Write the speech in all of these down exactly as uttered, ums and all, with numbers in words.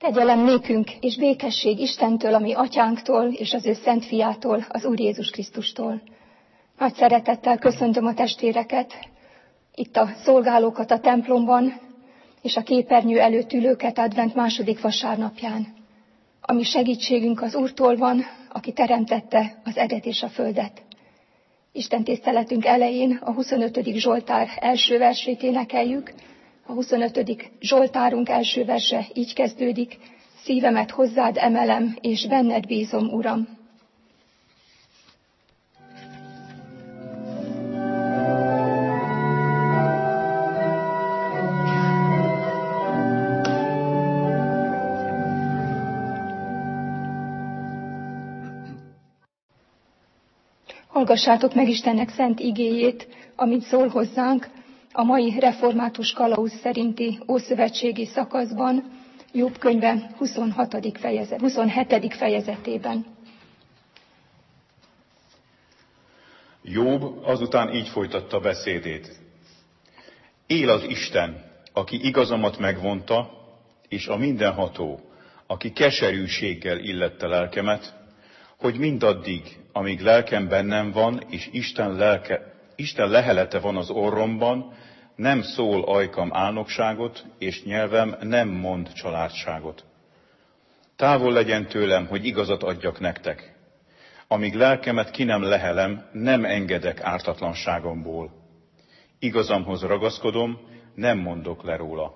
Kegyelem nékünk és békesség Istentől, a mi atyánktól és az ő szent fiától, az Úr Jézus Krisztustól. Nagy szeretettel köszöntöm a testvéreket, itt a szolgálókat a templomban, és a képernyő előtt ülőket advent második vasárnapján. A mi segítségünk az Úrtól van, aki teremtette az eget és a földet. Isten tiszteletünk elején a huszonötödik Zsoltár első versét énekeljük. A huszonötödik Zsoltárunk első verse így kezdődik: szívemet hozzád emelem, és benned bízom, Uram. Hallgassátok meg Istennek szent igéjét, amint szól hozzánk a mai református kalauz szerinti ószövetségi szakaszban, Jobb könyve huszonhatodik fejezet, huszonhetedik fejezetében. Jobb azután így folytatta beszédét. Él az Isten, aki igazamat megvonta, és a mindenható, aki keserűséggel illette lelkemet, hogy mindaddig, amíg lelkem bennem van, és Isten, lelke, Isten lehelete van az orromban, nem szól ajkam álnokságot, és nyelvem nem mond családságot. Távol legyen tőlem, hogy igazat adjak nektek. Amíg lelkemet ki nem lehelem, nem engedek ártatlanságomból. Igazamhoz ragaszkodom, nem mondok le róla.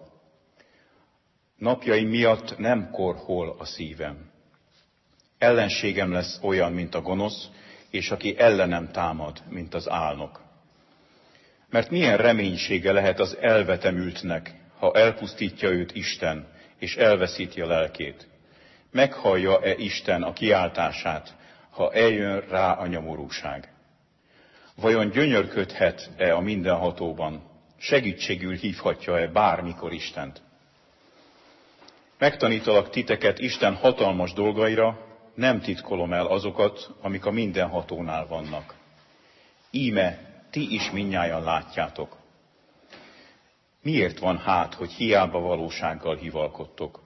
Napjaim miatt nem korhol a szívem. Ellenségem lesz olyan, mint a gonosz, és aki ellenem támad, mint az álnok. Mert milyen reménysége lehet az elvetemültnek, ha elpusztítja őt Isten, és elveszíti a lelkét? Meghallja-e Isten a kiáltását, ha eljön rá a nyomorúság? Vajon gyönyörködhet-e a mindenhatóban? Segítségül hívhatja-e bármikor Istent? Megtanítalak titeket Isten hatalmas dolgaira, nem titkolom el azokat, amik a mindenhatónál vannak. Íme, ti is mindnyájan látjátok. Miért van hát, hogy hiába valósággal hivalkodtok?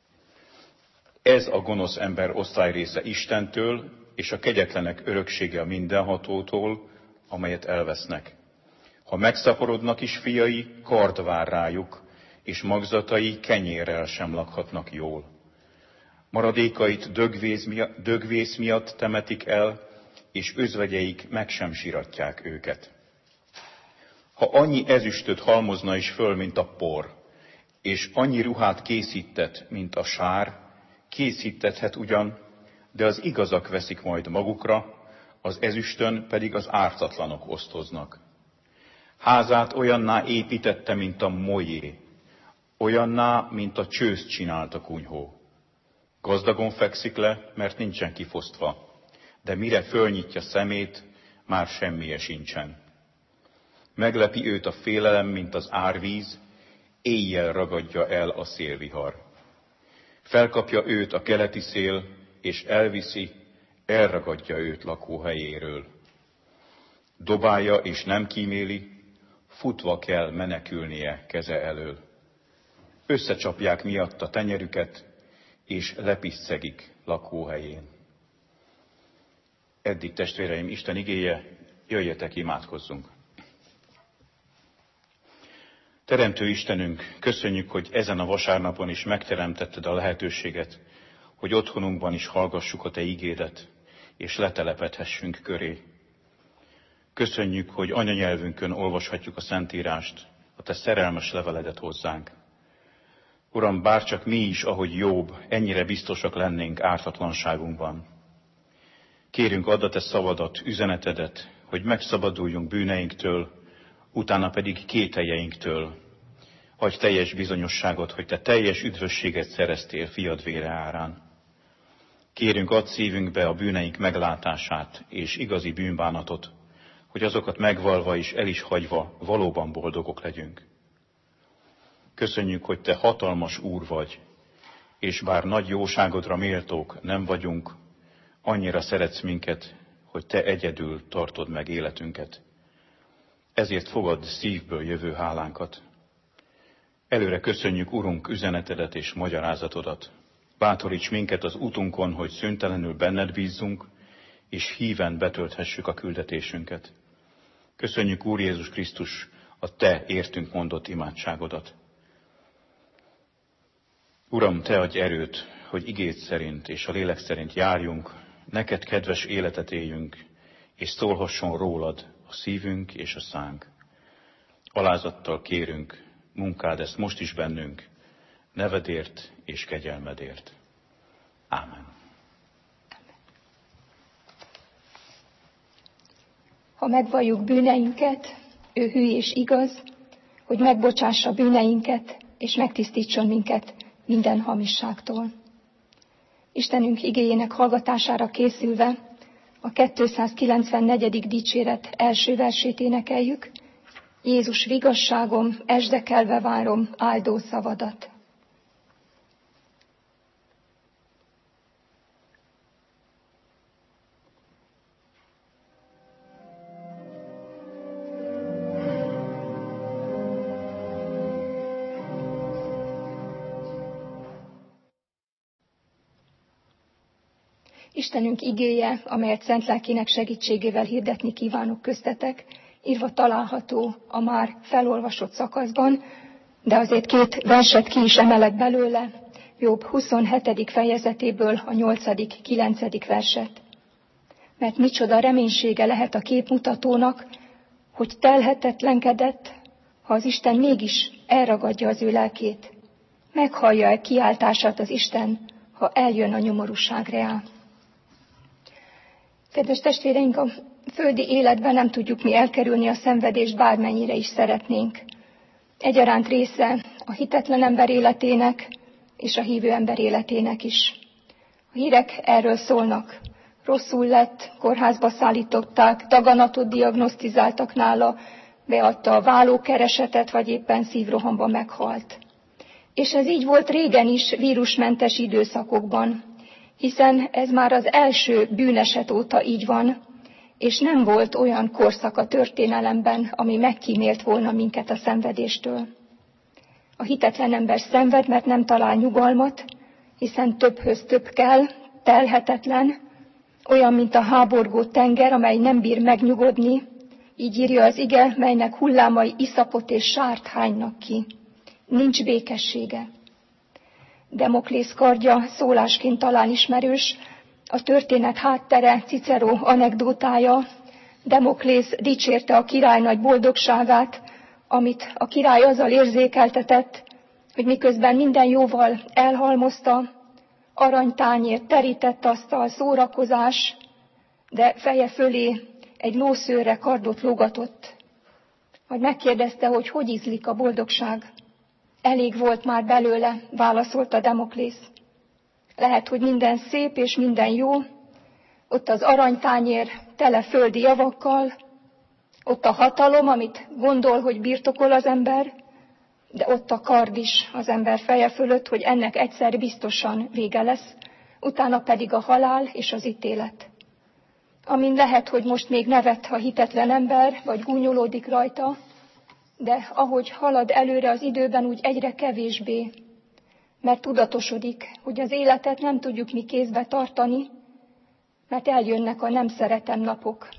Ez a gonosz ember osztályrésze Istentől, és a kegyetlenek öröksége a mindenhatótól, amelyet elvesznek. Ha megszaporodnak is fiai, kard vár rájuk, és magzatai kenyérrel sem lakhatnak jól. Maradékait dögvész miatt, dögvész miatt temetik el, és özvegyeik meg sem siratják őket. Ha annyi ezüstöt halmozna is föl, mint a por, és annyi ruhát készítet, mint a sár, készítethet ugyan, de az igazak veszik majd magukra, az ezüstön pedig az ártatlanok osztoznak. Házát olyanná építette, mint a molyé, olyanná, mint a csőzt csinált a kunyhó. Gazdagon fekszik le, mert nincsen kifosztva, de mire fölnyitja szemét, már semmije sincsen. Meglepi őt a félelem, mint az árvíz, éjjel ragadja el a szélvihar. Felkapja őt a keleti szél, és elviszi, elragadja őt lakóhelyéről. Dobálja és nem kíméli, futva kell menekülnie keze elől. Összecsapják miatt a tenyerüket, és lepiszegik lakóhelyén. Eddig, testvéreim, Isten igéje, jöjjetek, imádkozzunk. Teremtő Istenünk, köszönjük, hogy ezen a vasárnapon is megteremtetted a lehetőséget, hogy otthonunkban is hallgassuk a Te igédet, és letelepedhessünk köré. Köszönjük, hogy anyanyelvünkön olvashatjuk a Szentírást, a Te szerelmes leveledet hozzánk. Uram, bárcsak mi is, ahogy Jobb, ennyire biztosak lennénk ártatlanságunkban. Kérünk, add a Te szavadat, üzenetedet, hogy megszabaduljunk bűneinktől, utána pedig kételjeinktől. Adj teljes bizonyosságot, hogy Te teljes üdvösséget szereztél fiad vére árán. Kérünk, add szívünkbe a bűneink meglátását és igazi bűnbánatot, hogy azokat megvalva és el is hagyva valóban boldogok legyünk. Köszönjük, hogy Te hatalmas Úr vagy, és bár nagy jóságodra méltók nem vagyunk, annyira szeretsz minket, hogy Te egyedül tartod meg életünket. Ezért fogadd szívből jövő hálánkat. Előre köszönjük, Urunk, üzenetedet és magyarázatodat. Bátoríts minket az utunkon, hogy szüntelenül benned bízzunk, és híven betölthessük a küldetésünket. Köszönjük, Úr Jézus Krisztus, a Te értünk mondott imádságodat. Uram, Te adj erőt, hogy igéd szerint és a lélek szerint járjunk, neked kedves életet éljünk, és szólhasson rólad a szívünk és a szánk. Alázattal kérünk, munkád ezt most is bennünk, nevedért és kegyelmedért. Ámen. Ha megvalljuk bűneinket, ő hű és igaz, hogy megbocsássa bűneinket, és megtisztítson minket minden hamisságtól. Istenünk igéjének hallgatására készülve a kétszázkilencvennegyedik dicséret első versét énekeljük. Jézus vigasságom, esdekelve várom áldó szavadat. Istenünk igéje, amelyet szent lelkének segítségével hirdetni kívánok köztetek, írva található a már felolvasott szakaszban, de azért két verset ki is emelek belőle, Jobb huszonhetedik fejezetéből a nyolcadik, kilencedik verset. Mert micsoda reménysége lehet a képmutatónak, hogy telhetetlenkedett, ha az Isten mégis elragadja az ő lelkét. Meghallja-e kiáltását az Isten, ha eljön a nyomorúság reá. Kedves testvéreink, a földi életben nem tudjuk mi elkerülni a szenvedést, bármennyire is szeretnénk. Egyaránt része a hitetlen ember életének és a hívő ember életének is. A hírek erről szólnak. Rosszul lett, kórházba szállították, daganatot diagnosztizáltak nála, beadta a vállókeresetet, vagy éppen szívrohamban meghalt. És ez így volt régen is vírusmentes időszakokban, hiszen ez már az első bűneset óta így van, és nem volt olyan korszak a történelemben, ami megkímélt volna minket a szenvedéstől. A hitetlen ember szenved, mert nem talál nyugalmat, hiszen többhöz több kell, telhetetlen, olyan, mint a háborgó tenger, amely nem bír megnyugodni, így írja az ige, melynek hullámai iszapot és sárt hánynak ki. Nincs békessége. Demoklész kardja szólásként talán ismerős, a történet háttere, Cicero anekdótája. Demoklész dicsérte a király nagy boldogságát, amit a király azzal érzékeltetett, hogy miközben minden jóval elhalmozta, aranytányért, terített asztal, szórakozás, de feje fölé egy lószőrre kardot lógatott. Majd megkérdezte, hogy hogy ízlik a boldogság. Elég volt már belőle, válaszolta Demoklész. Lehet, hogy minden szép és minden jó, ott az aranytányér tele földi javakkal, ott a hatalom, amit gondol, hogy birtokol az ember, de ott a kard is az ember feje fölött, hogy ennek egyszer biztosan vége lesz, utána pedig a halál és az ítélet. Amin lehet, hogy most még nevet a hitetlen ember, vagy gúnyolódik rajta, de ahogy halad előre az időben, úgy egyre kevésbé, mert tudatosodik, hogy az életet nem tudjuk mi kézbe tartani, mert eljönnek a nem szeretem napok.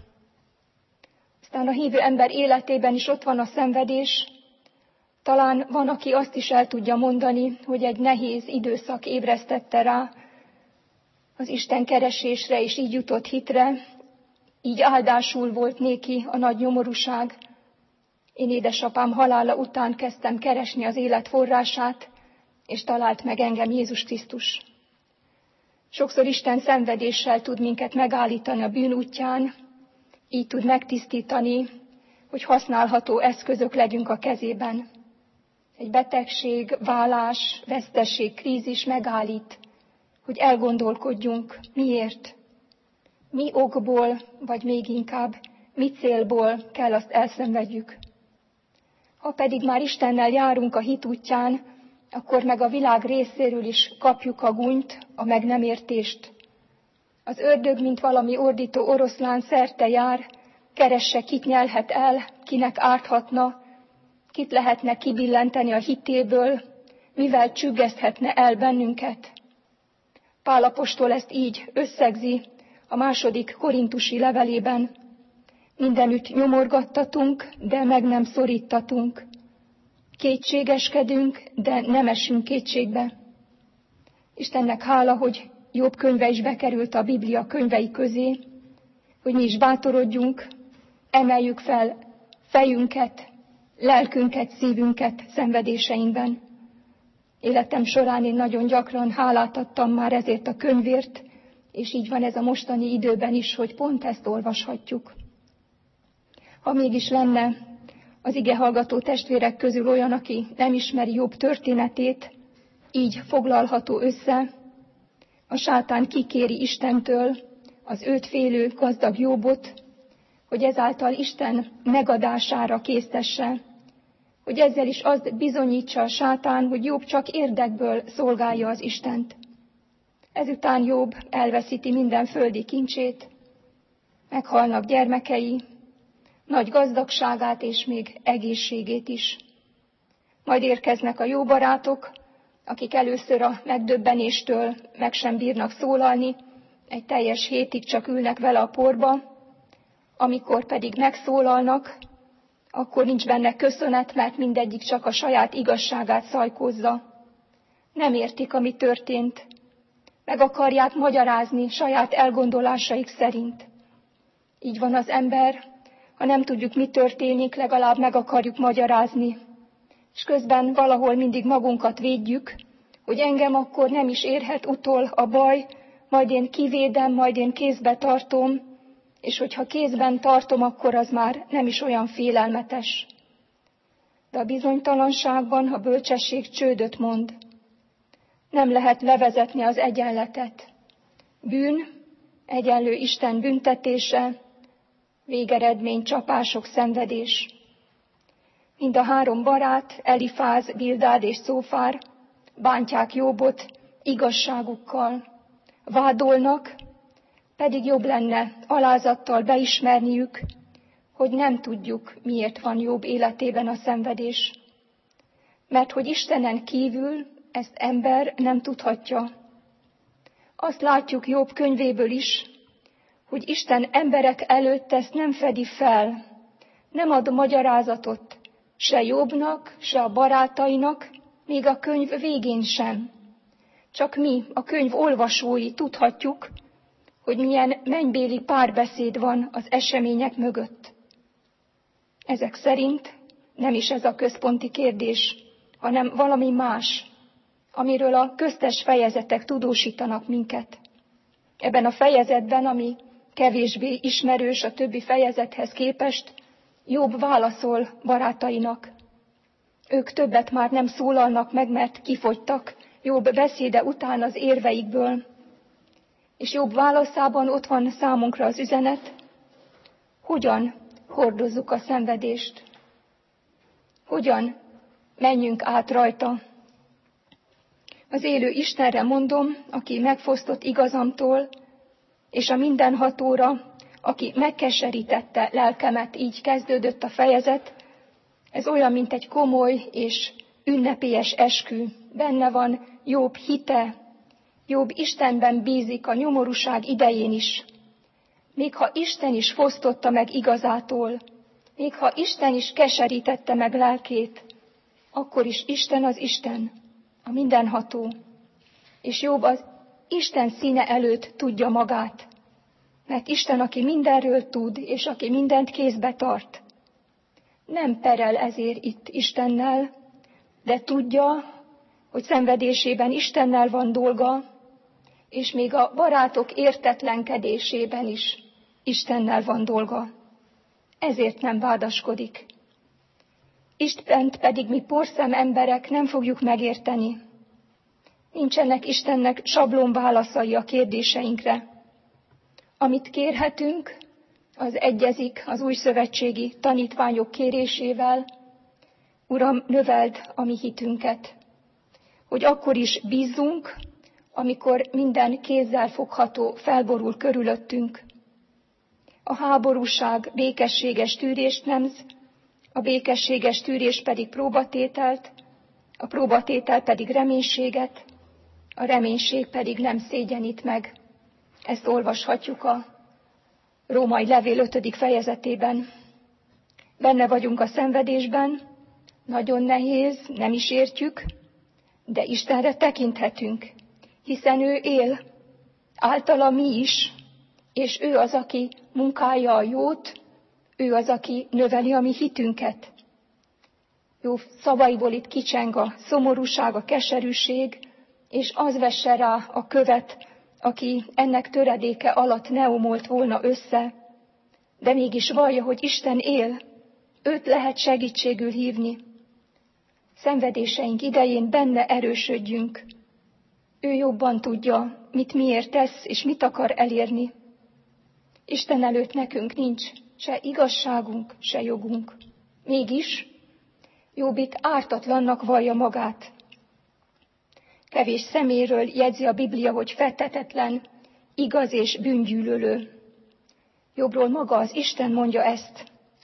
Aztán a hívő ember életében is ott van a szenvedés. Talán van, aki azt is el tudja mondani, hogy egy nehéz időszak ébresztette rá az Isten keresésre, és így jutott hitre, így áldásul volt néki a nagy nyomorúság. Én édesapám halála után kezdtem keresni az élet forrását, és talált meg engem Jézus Krisztus. Sokszor Isten szenvedéssel tud minket megállítani a bűn útján, így tud megtisztítani, hogy használható eszközök legyünk a kezében. Egy betegség, válás, vesztesség, krízis megállít, hogy elgondolkodjunk, miért, mi okból, vagy még inkább, mi célból kell azt elszenvedjük. Ha pedig már Istennel járunk a hit útján, akkor meg a világ részéről is kapjuk a gúnyt, a meg nem értést. Az ördög, mint valami ordító oroszlán szerte jár, keresse, kit nyelhet el, kinek árthatna, kit lehetne kibillenteni a hitéből, mivel csüggeszthetne el bennünket. Pál apostol ezt így összegzi a második korintusi levelében. Mindenütt nyomorgattatunk, de meg nem szorítatunk. Kétségeskedünk, de nem esünk kétségbe. Istennek hála, hogy Jobb könyve is bekerült a Biblia könyvei közé, hogy mi is bátorodjunk, emeljük fel fejünket, lelkünket, szívünket szenvedéseinkben. Életem során én nagyon gyakran hálát adtam már ezért a könyvért, és így van ez a mostani időben is, hogy pont ezt olvashatjuk. Ha mégis lenne az igehallgató testvérek közül olyan, aki nem ismeri Jobb történetét, így foglalható össze, a sátán kikéri Istentől az őt félő gazdag Jobbot, hogy ezáltal Isten megadására késztesse, hogy ezzel is azt bizonyítsa a sátán, hogy Jobb csak érdekből szolgálja az Istent. Ezután Jobb elveszíti minden földi kincsét, meghalnak gyermekei, nagy gazdagságát és még egészségét is. Majd érkeznek a jó barátok, akik először a megdöbbenéstől meg sem bírnak szólalni, egy teljes hétig csak ülnek vele a porba, amikor pedig megszólalnak, akkor nincs benne köszönet, mert mindegyik csak a saját igazságát szajkózza. Nem értik, ami történt, meg akarják magyarázni saját elgondolásaik szerint. Így van az ember, ha nem tudjuk, mi történik, legalább meg akarjuk magyarázni. És közben valahol mindig magunkat védjük, hogy engem akkor nem is érhet utol a baj, majd én kivédem, majd én kézbe tartom, és hogyha kézben tartom, akkor az már nem is olyan félelmetes. De a bizonytalanságban a bölcsesség csődöt mond. Nem lehet levezetni az egyenletet. Bűn, egyenlő Isten büntetése, végeredmény csapások, szenvedés. Mind a három barát, Elifáz, Bildád és Szófár bántják Jobbot igazságukkal, vádolnak, pedig jobb lenne alázattal beismerniük, hogy nem tudjuk, miért van Jobb életében a szenvedés. Mert hogy Istenen kívül ezt ember nem tudhatja. Azt látjuk Jobb könyvéből is, hogy Isten emberek előtt ezt nem fedi fel, nem ad magyarázatot se Jobbnak, se a barátainak, még a könyv végén sem. Csak mi, a könyv olvasói tudhatjuk, hogy milyen mennybéli párbeszéd van az események mögött. Ezek szerint nem is ez a központi kérdés, hanem valami más, amiről a köztes fejezetek tudósítanak minket. Ebben a fejezetben, ami kevésbé ismerős a többi fejezethez képest, Jobb válaszol barátainak. Ők többet már nem szólalnak meg, mert kifogytak Jobb beszéde után az érveikből. És Jobb válaszában ott van számunkra az üzenet, hogyan hordozzuk a szenvedést, hogyan menjünk át rajta. Az élő Istenre mondom, aki megfosztott igazamtól, és a mindenhatóra, aki megkeserítette lelkemet, így kezdődött a fejezet. Ez olyan, mint egy komoly és ünnepélyes eskü. Benne van Jobb hite, Jobb Istenben bízik a nyomorúság idején is. Még ha Isten is fosztotta meg igazától, még ha Isten is keserítette meg lelkét, akkor is Isten az Isten, a mindenható. És Jobb az Isten színe előtt tudja magát. Mert Isten, aki mindenről tud, és aki mindent kézbe tart, nem perel ezért itt Istennel, de tudja, hogy szenvedésében Istennel van dolga, és még a barátok értetlenkedésében is Istennel van dolga. Ezért nem vádaskodik. Istent pedig mi porszem emberek nem fogjuk megérteni. Nincsenek Istennek sablon válaszai a kérdéseinkre. Amit kérhetünk, az egyezik az újszövetségi tanítványok kérésével. Uram, növeld a mi hitünket, hogy akkor is bízzunk, amikor minden kézzel fogható felborul körülöttünk. A háborúság békességes tűrést nemz, a békességes tűrés pedig próbatételt, a próbatétel pedig reménységet, a reménység pedig nem szégyenít meg. Ezt olvashatjuk a Római levél ötödik fejezetében. Benne vagyunk a szenvedésben, nagyon nehéz, nem is értjük, de Istenre tekinthetünk, hiszen ő él, általa mi is, és ő az, aki munkálja a jót, ő az, aki növeli a mi hitünket. Jó szavaiból itt kicseng a szomorúság, a keserűség, és az vesse rá a követ, aki ennek töredéke alatt ne omolt volna össze, de mégis vallja, hogy Isten él, őt lehet segítségül hívni. Szenvedéseink idején benne erősödjünk. Ő jobban tudja, mit miért tesz, és mit akar elérni. Isten előtt nekünk nincs se igazságunk, se jogunk. Mégis Jobb itt ártatlannak vallja magát. Kevés szeméről jegyzi a Biblia, hogy fedhetetlen, igaz és bűngyűlölő. Jobbról maga az Isten mondja ezt.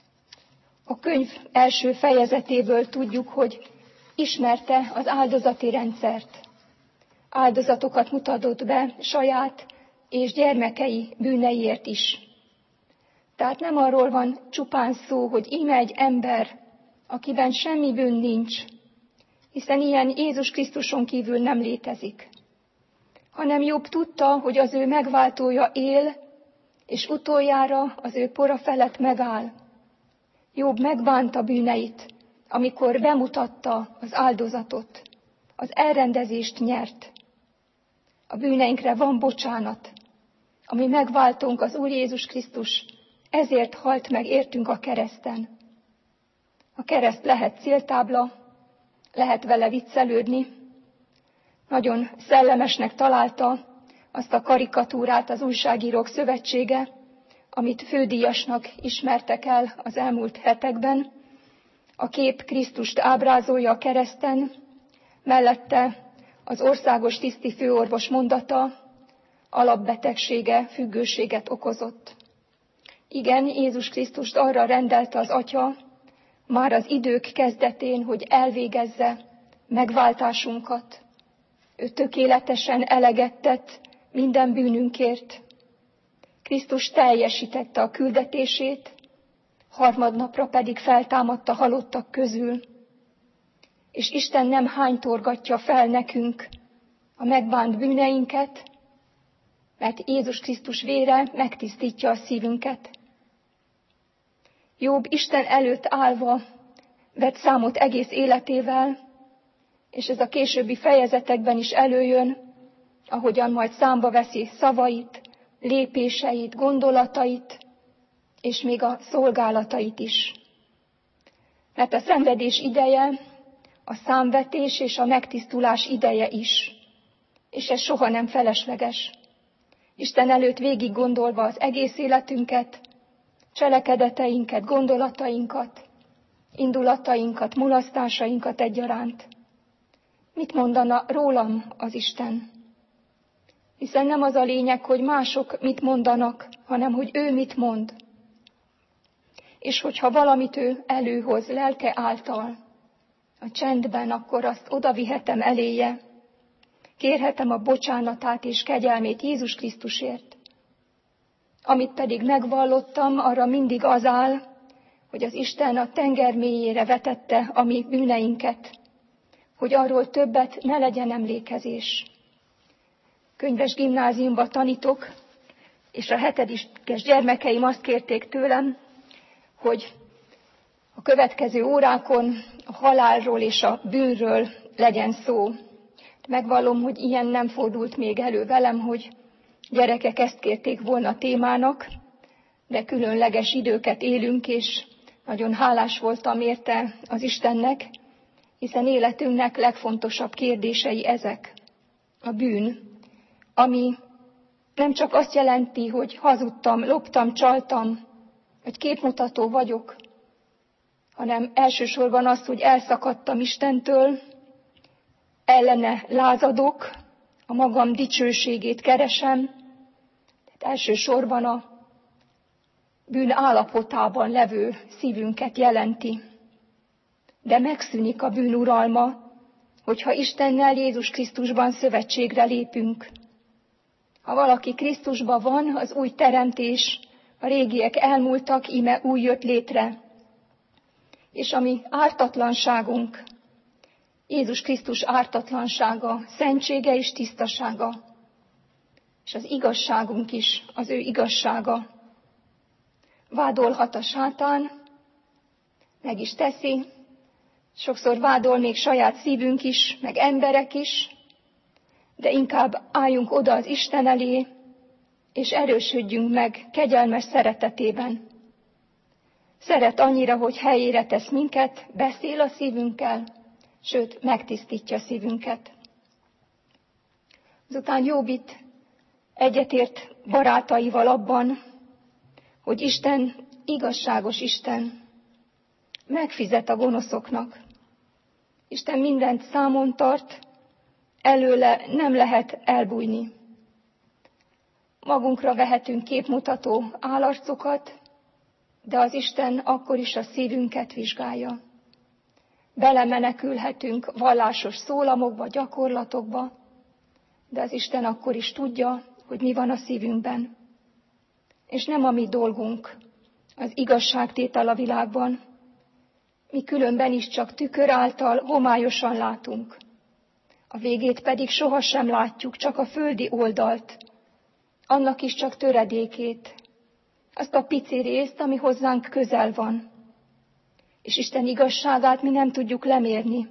A könyv első fejezetéből tudjuk, hogy ismerte az áldozati rendszert. Áldozatokat mutatott be saját és gyermekei bűneiért is. Tehát nem arról van csupán szó, hogy íme egy ember, akiben semmi bűn nincs, hiszen ilyen Jézus Krisztuson kívül nem létezik, hanem Jobb tudta, hogy az ő megváltója él, és utoljára az ő pora felett megáll. Jobb megbánta bűneit, amikor bemutatta az áldozatot, az elrendezést nyert. A bűneinkre van bocsánat, ami megváltónk az Úr Jézus Krisztus, ezért halt meg értünk a kereszten. A kereszt lehet céltábla, lehet vele viccelődni. Nagyon szellemesnek találta azt a karikatúrát az Újságírók Szövetsége, amit fődíjasnak ismertek el az elmúlt hetekben. A kép Krisztust ábrázolja a kereszten, mellette az országos tiszti főorvos mondata, alapbetegsége, függőséget okozott. Igen, Jézus Krisztust arra rendelte az Atya, már az idők kezdetén, hogy elvégezze megváltásunkat. Ő tökéletesen eleget tett minden bűnünkért. Krisztus teljesítette a küldetését, harmadnapra pedig feltámadta halottak közül. És Isten nem hánytorgatja fel nekünk a megbánt bűneinket, mert Jézus Krisztus vére megtisztítja a szívünket. Jobb Isten előtt állva vett számot egész életével, és ez a későbbi fejezetekben is előjön, ahogyan majd számba veszi szavait, lépéseit, gondolatait, és még a szolgálatait is. Mert a szenvedés ideje, a számvetés és a megtisztulás ideje is, és ez soha nem felesleges. Isten előtt végig gondolva az egész életünket, cselekedeteinket, gondolatainkat, indulatainkat, mulasztásainkat egyaránt. Mit mondana rólam az Isten? Hiszen nem az a lényeg, hogy mások mit mondanak, hanem hogy ő mit mond. És hogyha valamit ő előhoz lelke által, a csendben, akkor azt odavihetem eléje, kérhetem a bocsánatát és kegyelmét Jézus Krisztusért. Amit pedig megvallottam, arra mindig az áll, hogy az Isten a tenger mélyére vetette a mi bűneinket, hogy arról többet ne legyen emlékezés. Könyves gimnáziumba tanítok, és a hetedikes gyermekeim azt kérték tőlem, hogy a következő órákon a halálról és a bűnről legyen szó. Megvallom, hogy ilyen nem fordult még elő velem, hogy gyerekek ezt kérték volna témának, de különleges időket élünk, és nagyon hálás voltam érte az Istennek, hiszen életünknek legfontosabb kérdései ezek. A bűn, ami nem csak azt jelenti, hogy hazudtam, loptam, csaltam, hogy képmutató vagyok, hanem elsősorban az, hogy elszakadtam Istentől, ellene lázadok, a magam dicsőségét keresem, tehát elsősorban a bűn állapotában levő szívünket jelenti. De megszűnik a bűn uralma, hogyha Istennel Jézus Krisztusban szövetségre lépünk. Ha valaki Krisztusban van, az új teremtés, a régiek elmúltak, íme új jött létre. És ami ártatlanságunk, Jézus Krisztus ártatlansága, szentsége és tisztasága, és az igazságunk is az ő igazsága. Vádolhat a sátán, meg is teszi, sokszor vádol még saját szívünk is, meg emberek is, de inkább álljunk oda az Isten elé, és erősödjünk meg kegyelmes szeretetében. Szeret annyira, hogy helyére tesz minket, beszél a szívünkkel, sőt, megtisztítja szívünket. Azután Jobb itt egyetért barátaival abban, hogy Isten igazságos Isten, megfizet a gonoszoknak. Isten mindent számon tart, előle nem lehet elbújni. Magunkra vehetünk képmutató állarcokat, de az Isten akkor is a szívünket vizsgálja. Belemenekülhetünk vallásos szólamokba, gyakorlatokba, de az Isten akkor is tudja, hogy mi van a szívünkben. És nem a mi dolgunk az igazságtétel a világban, mi különben is csak tükör által homályosan látunk. A végét pedig sohasem látjuk, csak a földi oldalt, annak is csak töredékét, azt a pici részt, ami hozzánk közel van. És Isten igazságát mi nem tudjuk lemérni.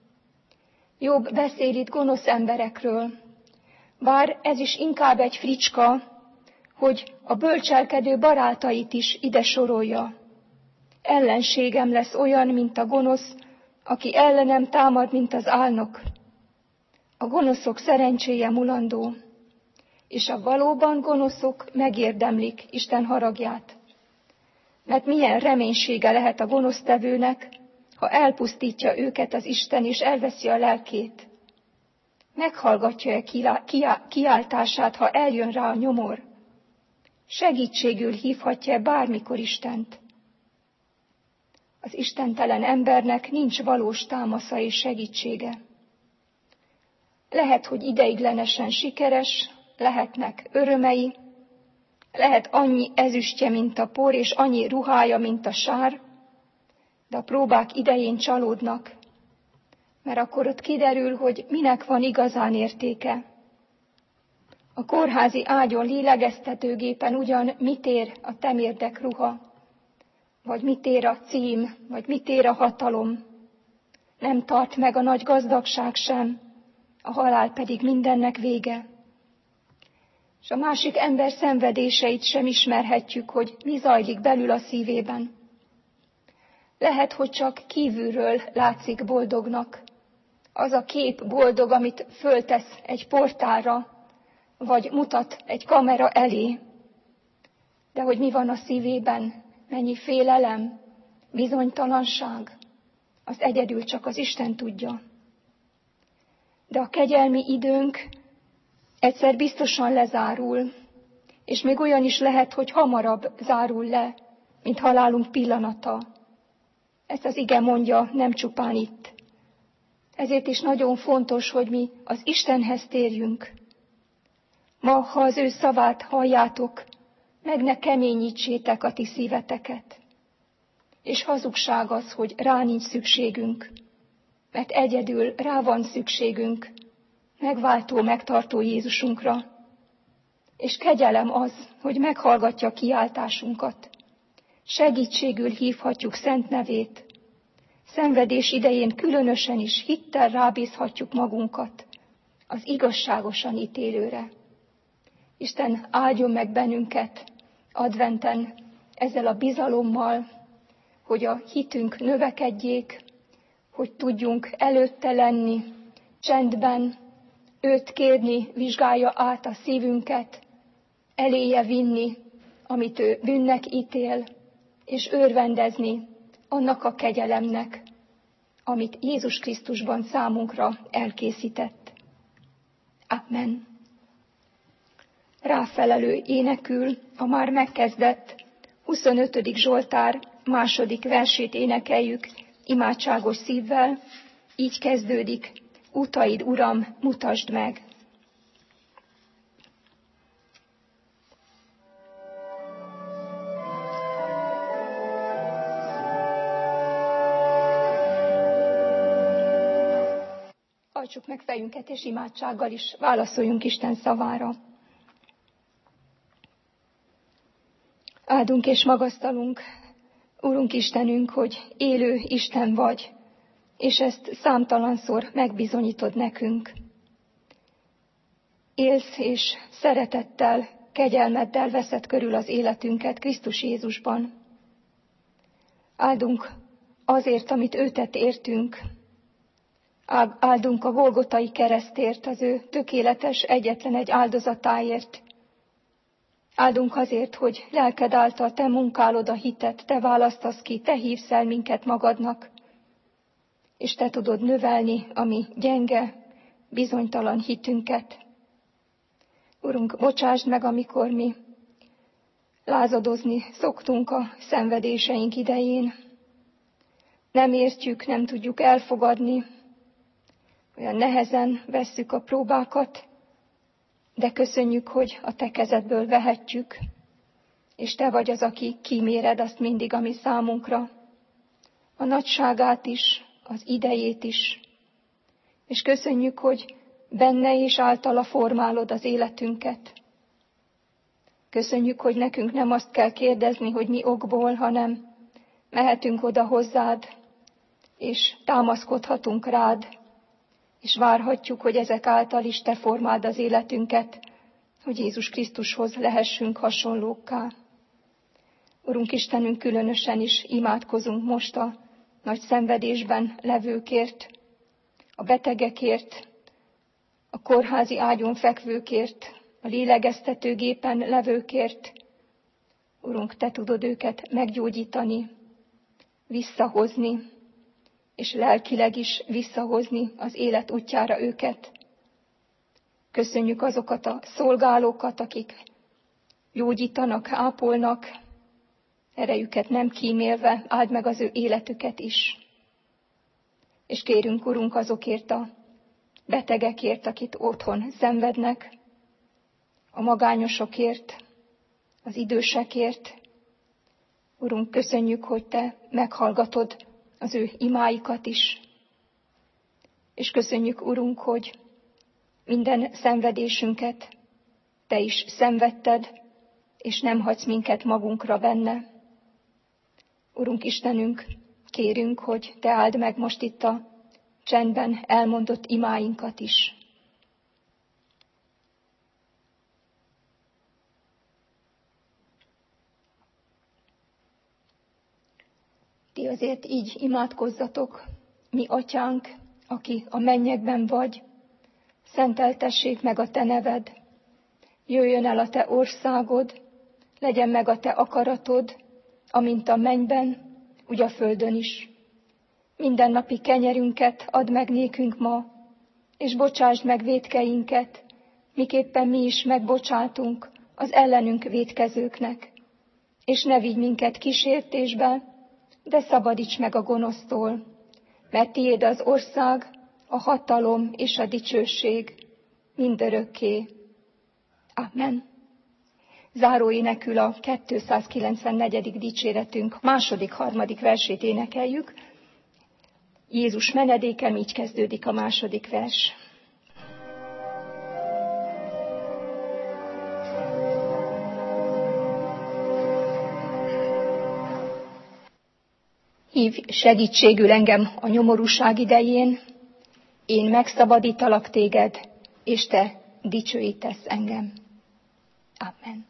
Jobb beszél itt gonosz emberekről, bár ez is inkább egy fricska, hogy a bölcselkedő barátait is ide sorolja. Ellenségem lesz olyan, mint a gonosz, aki ellenem támad, mint az álnok. A gonoszok szerencséje mulandó, és a valóban gonoszok megérdemlik Isten haragját. Mert milyen reménysége lehet a gonosztevőnek, ha elpusztítja őket az Isten, és elveszi a lelkét. Meghallgatja-e kiáltását, ha eljön rá a nyomor? Segítségül hívhatja bármikor Istent? Az istentelen embernek nincs valós támasza és segítsége. Lehet, hogy ideiglenesen sikeres, lehetnek örömei, lehet annyi ezüstje, mint a por, és annyi ruhája, mint a sár, de a próbák idején csalódnak, mert akkor ott kiderül, hogy minek van igazán értéke. A kórházi ágyon lélegeztetőgépen ugyan mit ér a temérdek ruha, vagy mit ér a cím, vagy mit ér a hatalom. Nem tart meg a nagy gazdagság sem, a halál pedig mindennek vége. És a másik ember szenvedéseit sem ismerhetjük, hogy mi zajlik belül a szívében. Lehet, hogy csak kívülről látszik boldognak. Az a kép boldog, amit föltesz egy portálra, vagy mutat egy kamera elé. De hogy mi van a szívében, mennyi félelem, bizonytalanság, az egyedül csak az Isten tudja. De a kegyelmi időnk egyszer biztosan lezárul, és még olyan is lehet, hogy hamarabb zárul le, mint halálunk pillanata. Ezt az ige mondja, nem csupán itt. Ezért is nagyon fontos, hogy mi az Istenhez térjünk. Ma, ha az ő szavát halljátok, meg ne keményítsétek a ti szíveteket. És hazugság az, hogy rá nincs szükségünk, mert egyedül rá van szükségünk, megváltó, megtartó Jézusunkra. És kegyelem az, hogy meghallgatja kiáltásunkat. Segítségül hívhatjuk szent nevét. Szenvedés idején különösen is hittel rábízhatjuk magunkat az igazságosan ítélőre. Isten áldjon meg bennünket adventen ezzel a bizalommal, hogy a hitünk növekedjék, hogy tudjunk előtte lenni, csendben, őt kérni, vizsgálja át a szívünket, eléje vinni, amit ő bűnnek ítél, és örvendezni annak a kegyelemnek, amit Jézus Krisztusban számunkra elkészített. Amen. Ráfelelő énekül a már megkezdett huszonötödik Zsoltár második versét énekeljük imádságos szívvel, így kezdődik: utaid, Uram, mutasd meg. Hajtsuk meg fejünket, és imádsággal is válaszoljunk Isten szavára. Áldunk és magasztalunk, Urunk Istenünk, hogy élő Isten vagy, és ezt számtalanszor megbizonyítod nekünk. Élsz és szeretettel, kegyelmeddel veszed körül az életünket Krisztus Jézusban. Áldunk azért, amit ő tett értünk. Áldunk a Golgotai keresztért, az ő tökéletes, egyetlen egy áldozatáért. Áldunk azért, hogy lelked által te munkálod a hitet, te választasz ki, te hívsz el minket magadnak, és te tudod növelni a mi gyenge, bizonytalan hitünket. Urunk, bocsásd meg, amikor mi lázadozni szoktunk a szenvedéseink idején. Nem értjük, nem tudjuk elfogadni, olyan nehezen vesszük a próbákat, de köszönjük, hogy a te kezedből vehetjük, és te vagy az, aki kíméred azt mindig, ami számunkra, a nagyságát is, az idejét is, és köszönjük, hogy benne és általa formálod az életünket. Köszönjük, hogy nekünk nem azt kell kérdezni, hogy mi okból, hanem mehetünk oda hozzád, és támaszkodhatunk rád, és várhatjuk, hogy ezek által is te formáld az életünket, hogy Jézus Krisztushoz lehessünk hasonlókká. Urunk Istenünk, különösen is imádkozunk most a nagy szenvedésben levőkért, a betegekért, a kórházi ágyon fekvőkért, a lélegeztetőgépen levőkért. Urunk, te tudod őket meggyógyítani, visszahozni, és lelkileg is visszahozni az élet útjára őket. Köszönjük azokat a szolgálókat, akik gyógyítanak, ápolnak, erejüket nem kímélve, áld meg az ő életüket is. És kérünk, Urunk, azokért a betegekért, akik otthon szenvednek, a magányosokért, az idősekért. Urunk, köszönjük, hogy te meghallgatod az ő imáikat is. És köszönjük, Urunk, hogy minden szenvedésünket te is szenvedted, és nem hagysz minket magunkra benne. Urunk Istenünk, kérünk, hogy te áld meg most itt a csendben elmondott imáinkat is. Ti azért így imádkozzatok, mi atyánk, aki a mennyekben vagy, szenteltessék meg a te neved, jöjjön el a te országod, legyen meg a te akaratod, amint a mennyben, úgy a földön is. Mindennapi kenyerünket add meg nékünk ma, és bocsásd meg vétkeinket, miképpen mi is megbocsátunk az ellenünk vétkezőknek. És ne vigy minket kísértésbe, de szabadíts meg a gonosztól, mert tiéd az ország, a hatalom és a dicsőség mindörökké. Amen. Záró énekül a kétszázkilencvennegyedik dicséretünk második, harmadik versét énekeljük. Jézus menedékem, így kezdődik a második vers. Hívj segítségül engem a nyomorúság idején, én megszabadítalak téged, és te dicsőítesz engem. Amen.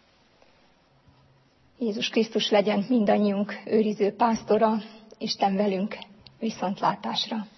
Jézus Krisztus legyen mindannyiunk őriző pásztora, Isten velünk, viszontlátásra.